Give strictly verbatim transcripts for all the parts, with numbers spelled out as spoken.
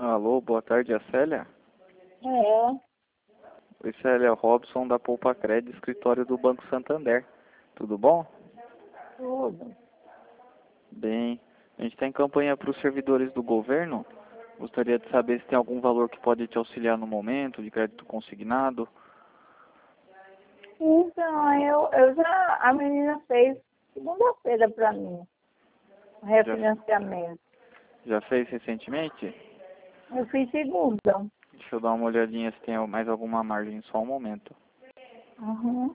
Alô, boa tarde, é a Célia? É, Oi, Célia, é o Robson da Poupa Crédito, escritório do Banco Santander. Tudo bom? tudo. Bem, a gente está em campanha para os servidores do governo. Gostaria de saber se tem algum valor que pode te auxiliar no momento, de crédito consignado. Então, eu, eu já, a menina fez segunda-feira para mim, o Já, refinanciamento. já fez recentemente? Eu fiz segunda. Deixa eu dar uma olhadinha se tem mais alguma margem, só um momento. Uhum.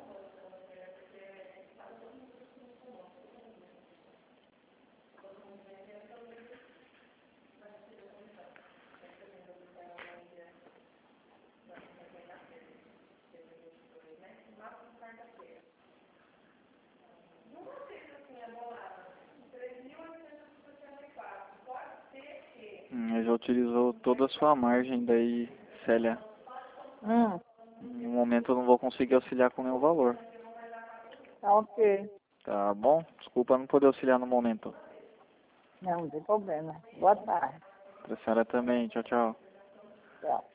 Hum, já utilizou toda a sua margem daí, Célia. Hum, No momento eu não vou conseguir auxiliar com nenhum valor. tá ok. Tá bom? Desculpa não poder auxiliar no momento. Não, não tem problema. Boa tarde. Pra senhora também. Tchau, tchau. Tchau.